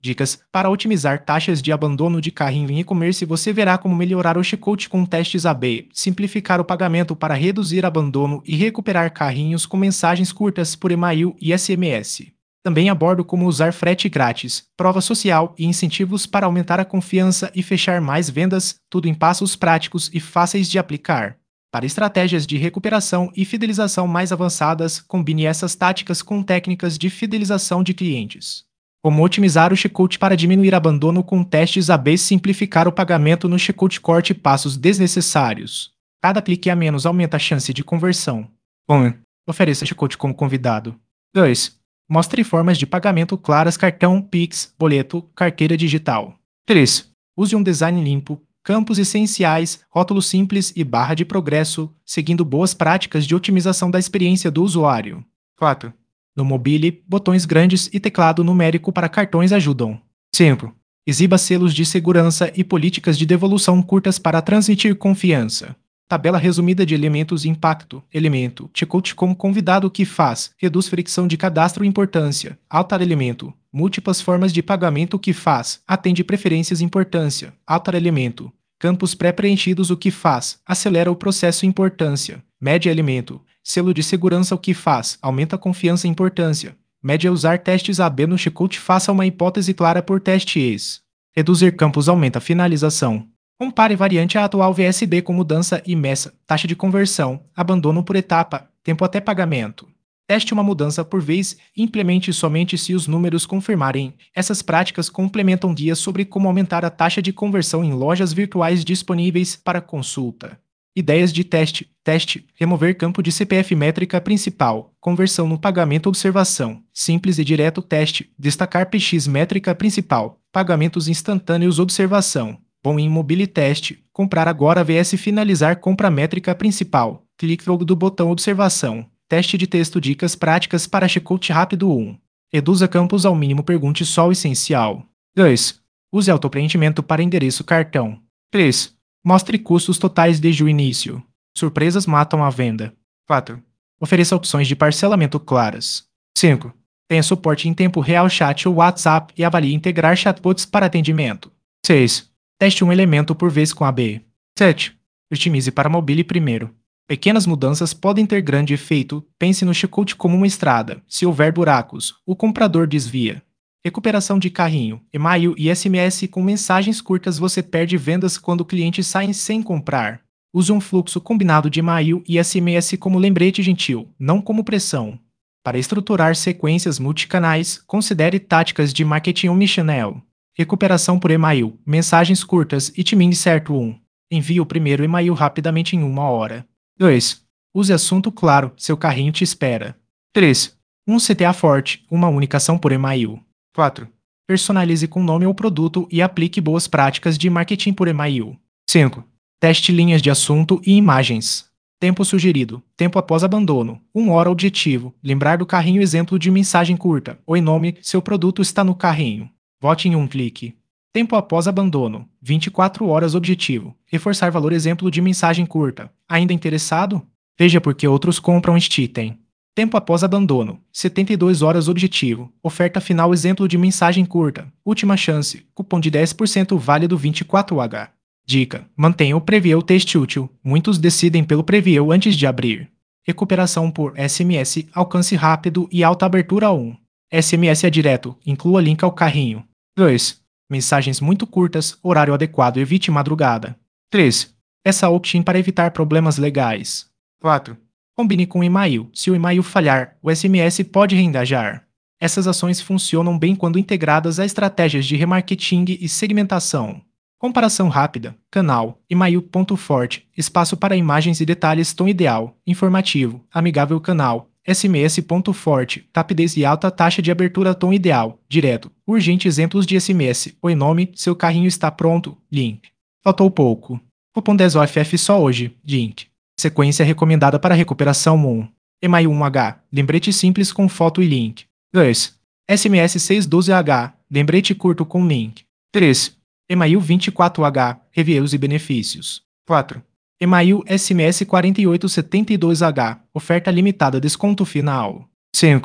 Dicas para otimizar taxas de abandono de carrinho em e-commerce. Você verá como melhorar o checkout com testes AB, simplificar o pagamento para reduzir abandono e recuperar carrinhos com mensagens curtas por e-mail e SMS. Também abordo como usar frete grátis, prova social e incentivos para aumentar a confiança e fechar mais vendas, tudo em passos práticos e fáceis de aplicar. Para estratégias de recuperação e fidelização mais avançadas, combine essas táticas com técnicas de fidelização de clientes. Como otimizar o checkout para diminuir abandono com testes AB. Simplificar o pagamento no checkout. Corte passos desnecessários. Cada clique a menos aumenta a chance de conversão. 1. Ofereça checkout como convidado. 2. Mostre formas de pagamento claras: cartão, Pix, boleto, carteira digital. 3. Use um design limpo, campos essenciais, rótulo simples e barra de progresso, seguindo boas práticas de otimização da experiência do usuário. 4. No mobile, botões grandes e teclado numérico para cartões ajudam. 5. Exiba selos de segurança e políticas de devolução curtas para transmitir confiança. Tabela resumida de elementos. Impacto. Elemento. Checkout como convidado. O que faz? Reduz fricção de cadastro. Importância. Altar elemento. Múltiplas formas de pagamento. O que faz? Atende preferências. Importância. Altar elemento. Campos pré-preenchidos. O que faz? Acelera o processo. Importância. Média elemento. Selo de segurança. O que faz? Aumenta a confiança. Importância. Média. Usar testes AB no checkout. Faça uma hipótese clara por testes. Reduzir campos aumenta a finalização. Compare variante A atual VSB com mudança e meça, taxa de conversão, abandono por etapa, tempo até pagamento. Teste uma mudança por vez e implemente somente se os números confirmarem. Essas práticas complementam guias sobre como aumentar a taxa de conversão em lojas virtuais disponíveis para consulta. Ideias de teste. Teste. Remover campo de CPF. Métrica principal. Conversão no pagamento. Observação. Simples e direto. Teste. Destacar PX. Métrica principal. Pagamentos instantâneos. Observação. Bom em mobile. Teste. Comprar agora vs finalizar. Compra. Métrica principal. Clique do botão. Observação. Teste de texto. Dicas práticas para checkout rápido. 1. Reduza campos ao mínimo. Pergunte só o essencial. 2. Use autopreenchimento para endereço cartão. 3. Mostre custos totais desde o início. Surpresas matam a venda. 4. Ofereça opções de parcelamento claras. 5. Tenha suporte em tempo real. Chat ou WhatsApp e avalie integrar chatbots para atendimento. 6. Teste um elemento por vez com AB. 7. Otimize para mobile primeiro. Pequenas mudanças podem ter grande efeito. Pense no checkout como uma estrada. Se houver buracos, o comprador desvia. Recuperação de carrinho, e-mail e SMS com mensagens curtas. Você perde vendas quando clientes saem sem comprar. Use um fluxo combinado de e-mail e SMS como lembrete gentil, não como pressão. Para estruturar sequências multicanais, considere táticas de marketing omnichannel. Recuperação por e-mail, mensagens curtas e timing certo. 1. Envie o primeiro e-mail rapidamente em 1 hora. 2. Use assunto claro, seu carrinho te espera. 3. Um CTA forte, uma única ação por e-mail. 4. Personalize com nome ou produto e aplique boas práticas de marketing por e-mail. 5. Teste linhas de assunto e imagens. Tempo sugerido. Tempo após abandono. 1 hora. Objetivo. Lembrar do carrinho. Exemplo de mensagem curta. Oi nome, seu produto está no carrinho. Vote em um clique. Tempo após abandono. 24 horas. Objetivo. Reforçar valor. Exemplo de mensagem curta. Ainda interessado? Veja por que outros compram este item. Tempo após abandono. 72 horas. Objetivo. Oferta final. Exemplo de mensagem curta. Última chance. Cupom de 10% válido 24H. Dica. Mantenha o Preview Teste útil. Muitos decidem pelo Preview antes de abrir. Recuperação por SMS. Alcance rápido e alta abertura. 1. SMS é direto. Inclua link ao carrinho. 2. Mensagens muito curtas. Horário adequado. Evite madrugada. 3. Essa opt-in para evitar problemas legais. 4. Combine com o e-mail. Se o e-mail falhar, o SMS pode reengajar. Essas ações funcionam bem quando integradas a estratégias de remarketing e segmentação. Comparação rápida. Canal. E-mail. Ponto forte. Espaço para imagens e detalhes. Tom ideal. Informativo. Amigável. Canal. SMS. Ponto forte. Rapidez e alta taxa de abertura. Tom ideal. Direto. Urgente. Exemplos de SMS. Oi nome, seu carrinho está pronto. Link. Faltou pouco. Cupom 10 OFF só hoje. Link. Sequência recomendada para recuperação. 1. E-mail 1H. Lembrete simples com foto e link. 2. SMS 612H. Lembrete curto com link. 3. E-mail 24H. Reviews e benefícios. 4. E-mail SMS 4872H. Oferta limitada. Desconto final. 5.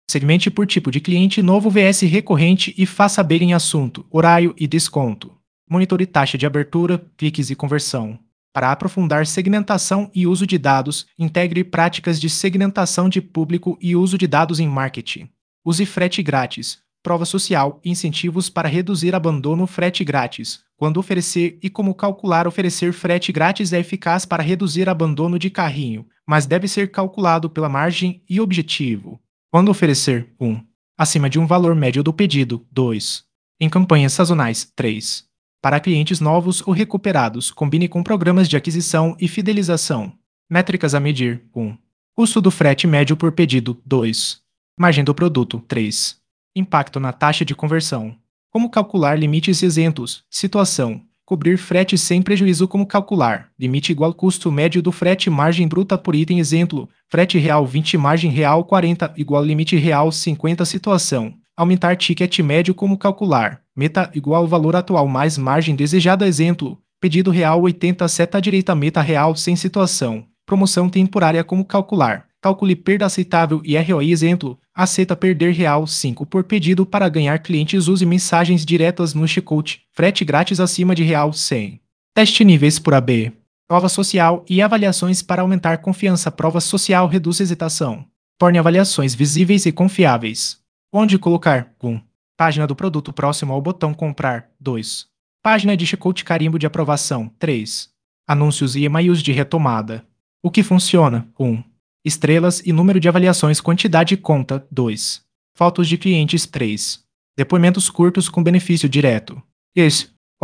Segmente por tipo de cliente novo vs recorrente e faça saber em assunto, horário e desconto. Monitore taxa de abertura, cliques e conversão. Para aprofundar segmentação e uso de dados, integre práticas de segmentação de público e uso de dados em marketing. Use frete grátis, prova social e incentivos para reduzir abandono frete grátis. Quando oferecer e como calcular oferecer frete grátis é eficaz para reduzir abandono de carrinho, mas deve ser calculado pela margem e objetivo. Quando oferecer 1. Acima de um valor médio do pedido. 2. Em campanhas sazonais. 3. Para clientes novos ou recuperados, combine com programas de aquisição e fidelização. Métricas a medir. 1. Custo do frete médio por pedido. 2. Margem do produto. 3. Impacto na taxa de conversão. Como calcular limites isentos. Situação. Cobrir frete sem prejuízo. Como calcular. Limite igual custo médio do frete margem bruta por item. Exemplo. Frete real 20 margem real 40 igual limite real 50. Situação. Aumentar ticket médio. Como calcular. Meta igual valor atual mais margem desejada. Exemplo. Pedido real 80 seta direita meta real sem situação. Promoção temporária. Como calcular. Calcule perda aceitável e ROI. Exemplo. Aceita perder real 5 por pedido para ganhar clientes. Use mensagens diretas no checkout. Frete grátis acima de real 100. Teste níveis por AB. Prova social e avaliações para aumentar confiança. Prova social reduz hesitação. Torne avaliações visíveis e confiáveis. Onde colocar? 1. Página do produto próximo ao botão comprar. 2. Página de checkout carimbo de aprovação. 3. Anúncios e e-mails de retomada. O que funciona? 1. Estrelas e número de avaliações quantidade conta. 2. Fotos de clientes. 3. Depoimentos curtos com benefício direto. Esse.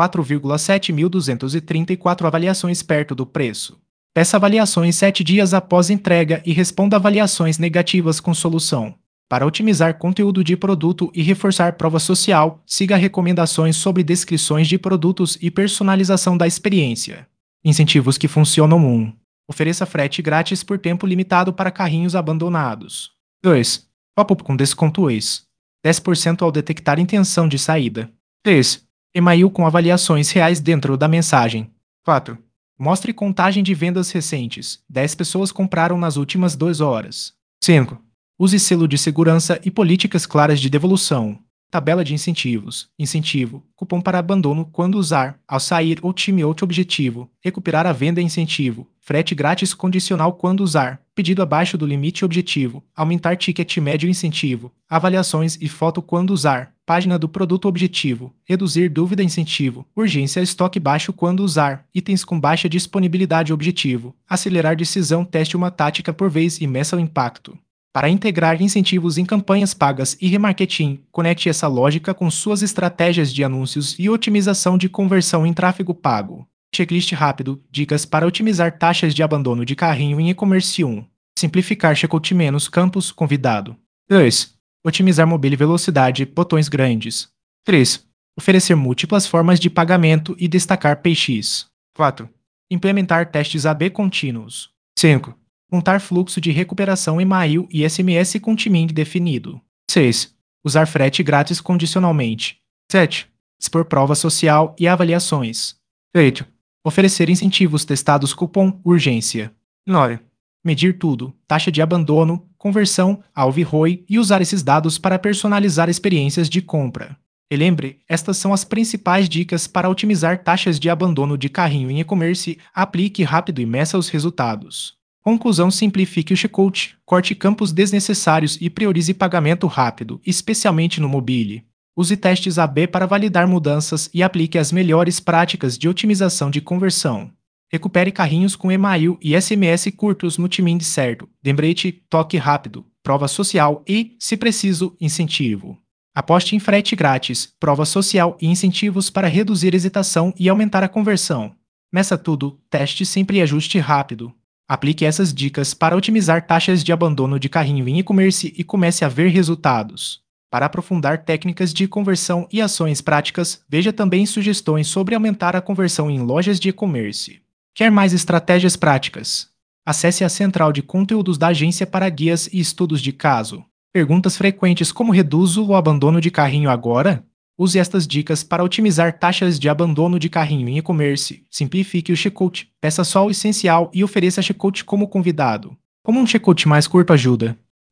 4,7.234 avaliações perto do preço. Peça avaliações 7 dias após entrega e responda avaliações negativas com solução. Para otimizar conteúdo de produto e reforçar prova social, siga recomendações sobre descrições de produtos e personalização da experiência. Incentivos que funcionam. 1. Ofereça frete grátis por tempo limitado para carrinhos abandonados. 2. Pop-up com desconto ex. 10% ao detectar intenção de saída. 3. E-mail com avaliações reais dentro da mensagem. 4. Mostre contagem de vendas recentes. 10 pessoas compraram nas últimas 2 horas. 5. Use selo de segurança e políticas claras de devolução. Tabela de incentivos. Incentivo. Cupom para abandono quando usar. Ao sair ou time outro objetivo. Recuperar a venda incentivo. Frete grátis condicional quando usar. Pedido abaixo do limite objetivo. Aumentar ticket médio incentivo. Avaliações e foto quando usar. Página do produto objetivo. Reduzir dúvida incentivo. Urgência estoque baixo quando usar. Itens com baixa disponibilidade objetivo. Acelerar decisão teste uma tática por vez e meça o impacto. Para integrar incentivos em campanhas pagas e remarketing, conecte essa lógica com suas estratégias de anúncios e otimização de conversão em tráfego pago. Checklist rápido. Dicas para otimizar taxas de abandono de carrinho em e-commerce. 1. Simplificar checkout menos campos convidado. 2. Otimizar mobile velocidade, botões grandes. 3. Oferecer múltiplas formas de pagamento e destacar PX. 4. Implementar testes AB contínuos. 5. Montar fluxo de recuperação e-mail e SMS com timing definido. 6. Usar frete grátis condicionalmente. 7. Expor prova social e avaliações. 8. Oferecer incentivos testados cupom urgência. 9. Medir tudo, taxa de abandono, conversão, alvo e ROI e usar esses dados para personalizar experiências de compra. E lembre, estas são as principais dicas para otimizar taxas de abandono de carrinho em e-commerce. Aplique rápido e meça os resultados. Conclusão: simplifique o checkout, corte campos desnecessários e priorize pagamento rápido, especialmente no mobile. Use testes AB para validar mudanças e aplique as melhores práticas de otimização de conversão. Recupere carrinhos com e-mail e SMS curtos no timing certo. Lembrete, toque rápido, prova social e, se preciso, incentivo. Aposte em frete grátis, prova social e incentivos para reduzir hesitação e aumentar a conversão. Meça tudo, teste sempre e ajuste rápido. Aplique essas dicas para otimizar taxas de abandono de carrinho em e-commerce e comece a ver resultados. Para aprofundar técnicas de conversão e ações práticas, veja também sugestões sobre aumentar a conversão em lojas de e-commerce. Quer mais estratégias práticas? Acesse a central de conteúdos da agência para guias e estudos de caso. Perguntas frequentes: como reduzo o abandono de carrinho agora? Use estas dicas para otimizar taxas de abandono de carrinho em e-commerce. Simplifique o checkout, peça só o essencial e ofereça checkout como convidado. Como um checkout mais curto ajuda?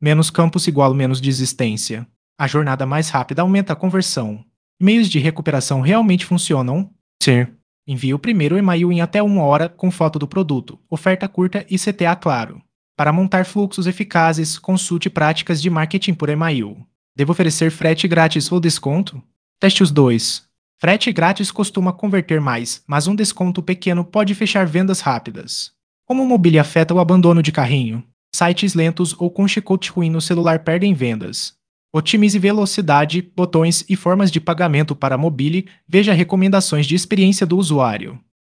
Menos campos igual menos desistência. A jornada mais rápida aumenta a conversão. Meios de recuperação realmente funcionam? Sim. Envie o primeiro e-mail em até 1 hora com foto do produto, oferta curta e CTA claro. Para montar fluxos eficazes, consulte práticas de marketing por e-mail. Devo oferecer frete grátis ou desconto? Teste os dois. Frete grátis costuma converter mais, mas um desconto pequeno pode fechar vendas rápidas. Como mobília afeta o abandono de carrinho? Sites lentos ou com checkout ruim no celular perdem vendas. Otimize velocidade, botões e formas de pagamento para mobile. Veja recomendações de experiência do usuário.